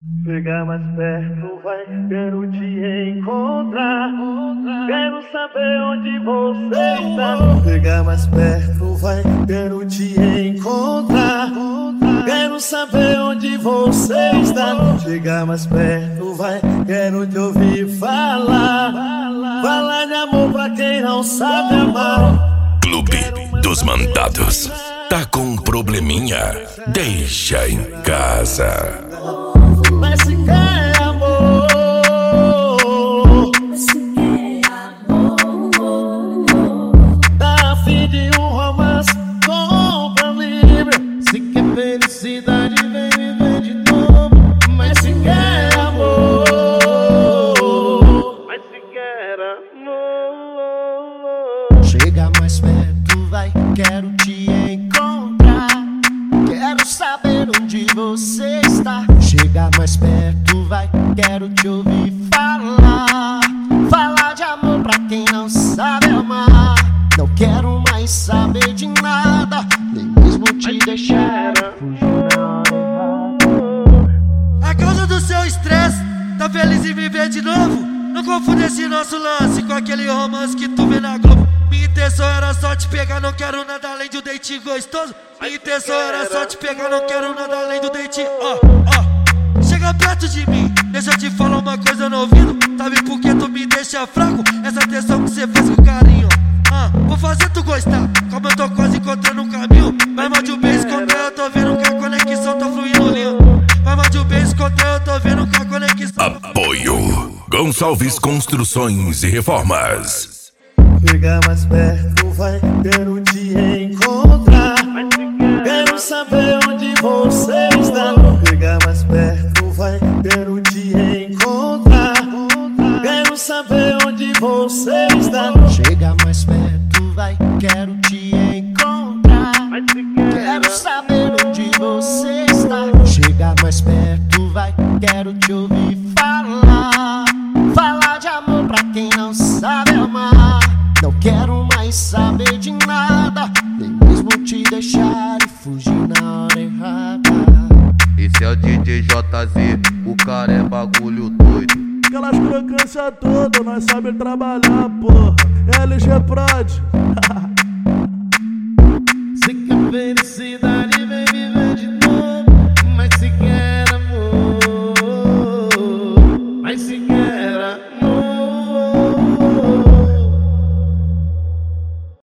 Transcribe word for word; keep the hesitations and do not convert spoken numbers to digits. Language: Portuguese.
Chega mais perto, vai, quero te encontrar. Quero saber onde você está. Chega mais perto, vai, quero te encontrar. Quero saber onde você está. Chega mais perto, vai, quero te ouvir falar. Falar de amor pra quem não sabe amar. Clube dos Mandados. Tá com um probleminha? Deixa em casa. Mas se quer amor, Mas se quer amor, tá a fim de um romance, compra livre. Se quer felicidade, vem viver de novo. Mas se quer amor, mas se quer amor. Chega mais perto, vai, quero te encontrar. Quero saber onde você está. Chega mais perto, vai, quero te ouvir falar. Falar de amor pra quem não sabe amar. Não quero mais saber de nada, nem mesmo te deixar fugir na hora errada. A causa do seu estresse, tá feliz em viver de novo? Não confunde esse nosso lance com aquele romance que tu vê na Globo. Minha intenção era só te pegar, não quero nada além de um date gostoso. Minha intenção era só te pegar, não quero nada além do date, ó, ó. Chega perto de mim, deixa eu te falar uma coisa no ouvido. Sabe por que tu me deixa fraco? Essa atenção que cê faz com carinho. Ah, vou fazer tu gostar, como eu tô quase encontrando um caminho. Mas mande um beijo contra eu tô vendo que a conexão tá fluindo lindo. Mas mande um beijo contra eu tô vendo que a conexão. Apoio Gonçalves Construções e Reformas. Chega mais perto, vai, quero te encontrar. Quero saber onde você está. Chega mais perto, vai, quero te encontrar. Quero saber onde você está. Chega mais perto, vai, quero te encontrar. Quero saber onde você está. Chega mais perto, vai, quero te ouvir falar. Falar de amor pra quem não sabe amar. Não quero mais saber de nada, nem mesmo te deixar e fugir na hora errada. Esse é o D J J Z, o cara é bagulho doido. Aquelas crocâncias todas, nós sabe trabalhar, porra. L G Prod.